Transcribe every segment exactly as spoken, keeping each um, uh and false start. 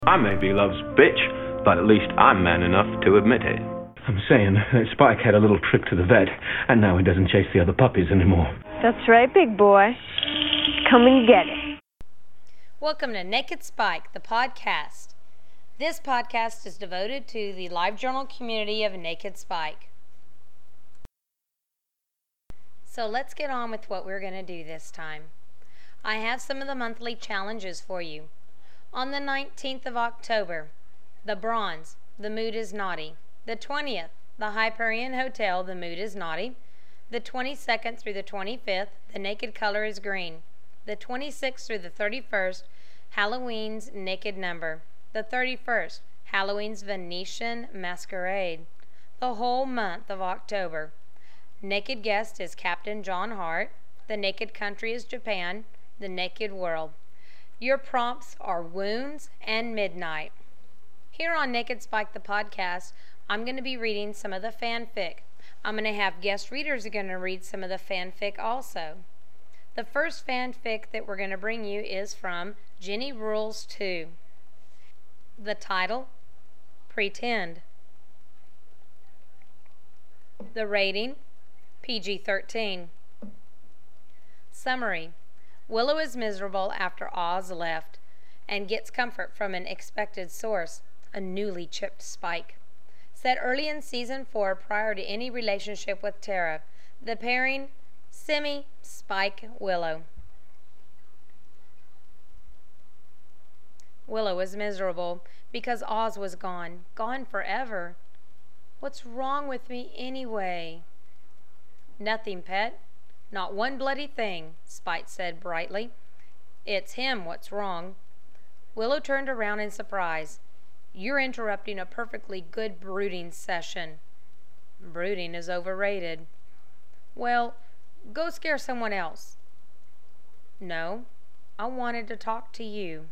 I may be love's bitch, but at least I'm man enough to admit it. I'm saying that Spike had a little trip to the vet, and now he doesn't chase the other puppies anymore. That's right, big boy. Come and get it. Welcome to Naked Spike, the podcast. This podcast is devoted to the LiveJournal community of Naked Spike. So let's get on with what we're going to do this time. I have some of the monthly challenges for you. On the nineteenth of October, the Bronze, the mood is naughty. The twentieth, the Hyperion Hotel, the mood is naughty. The twenty-second through the twenty-fifth, the naked color is green. The twenty-sixth through the thirty-first, Halloween's naked number. The thirty-first, Halloween's Venetian masquerade. The whole month of October. Naked guest is Captain John Hart. The naked country is Japan. The naked world. Your prompts are wounds and midnight. Here on Naked Spike the podcast, I'm going to be reading some of the fanfic. I'm going to have guest readers who are going to read some of the fanfic also. The first fanfic that we're going to bring you is from Jenny Rules two. The title, Pretend. The rating, P G thirteen. Summary. Willow is miserable after Oz left and gets comfort from an expected source, a newly chipped Spike. Set early in season four prior to any relationship with Tara. The pairing, Simi, Spike, Willow. Willow was miserable because Oz was gone, gone forever. What's wrong with me anyway? Nothing, pet. Not one bloody thing, Spike said brightly. It's him what's wrong. Willow turned around in surprise. You're interrupting a perfectly good brooding session. Brooding is overrated. Well, go scare someone else. No, I wanted to talk to you.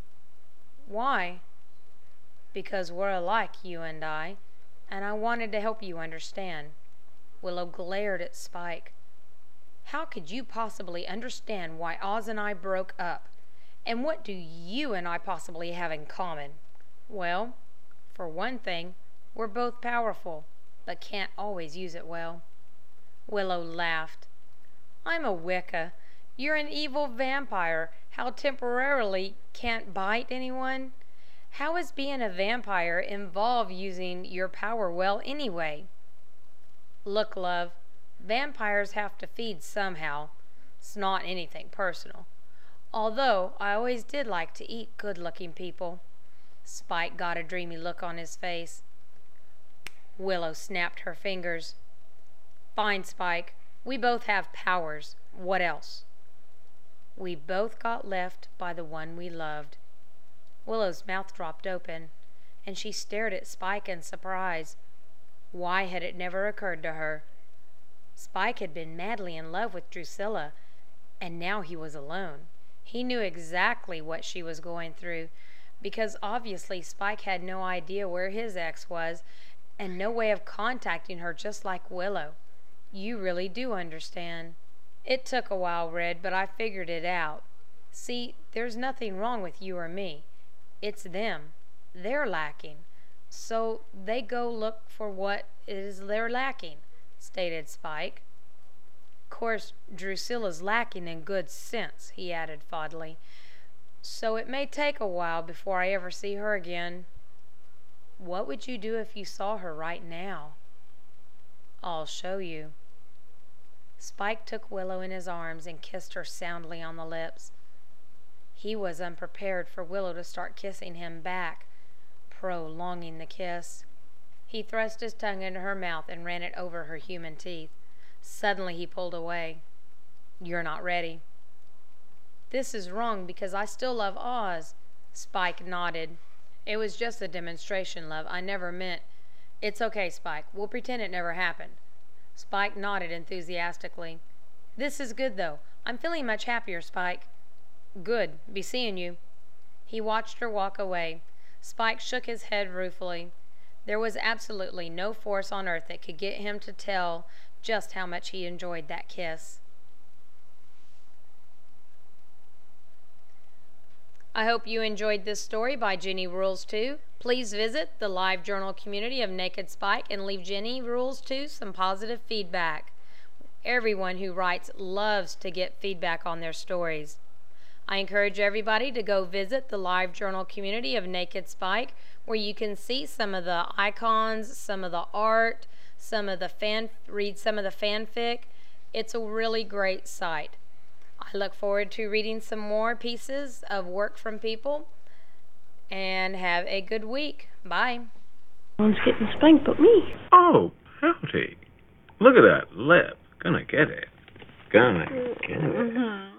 Why? Because we're alike, you and I, and I wanted to help you understand. Willow glared at Spike. How could you possibly understand why Oz and I broke up? And what do you and I possibly have in common? Well, for one thing, we're both powerful, but can't always use it well. Willow laughed. I'm a Wicca. You're an evil vampire. How temporarily can't bite anyone? How is being a vampire involve using your power well anyway? Look, love, vampires have to feed somehow. It's not anything personal. Although I always did like to eat good-looking people. Spike got a dreamy look on his face. Willow snapped her fingers. Fine, Spike. We both have powers. What else? We both got left by the one we loved. Willow's mouth dropped open, and she stared at Spike in surprise. Why had it never occurred to her? Spike had been madly in love with Drusilla, and now he was alone. He knew exactly what she was going through, because obviously Spike had no idea where his ex was, and no way of contacting her, just like Willow. You really do understand. It took a while, Red, but I figured it out. See, there's nothing wrong with you or me. It's them. They're lacking. So they go look for what is they're lacking, stated Spike. Of course, Drusilla's lacking in good sense, he added fondly. So it may take a while before I ever see her again. What would you do if you saw her right now? I'll show you. Spike took Willow in his arms and kissed her soundly on the lips. He was unprepared for Willow to start kissing him back, prolonging the kiss. He thrust his tongue into her mouth and ran it over her human teeth. Suddenly he pulled away. You're not ready. This is wrong because I still love Oz. Spike nodded. It was just a demonstration, love. I never meant... It's okay, Spike. We'll pretend it never happened. Spike nodded enthusiastically. This is good, though. I'm feeling much happier, Spike. Good. Be seeing you. He watched her walk away. Spike shook his head ruefully. There was absolutely no force on earth that could get him to tell just how much he enjoyed that kiss. I hope you enjoyed this story by Jenny Rules two. Please visit the live journal community of Naked Spike and leave Jenny Rules two some positive feedback. Everyone who writes loves to get feedback on their stories. I encourage everybody to go visit the live journal community of Naked Spike, where you can see some of the icons, some of the art, some of the fan, read some of the fanfic. It's a really great site. I look forward to reading some more pieces of work from people, and have a good week. Bye. No one's getting spanked but me. Oh, howdy. Look at that lip. Gonna get it. Gonna get it. Mm-hmm.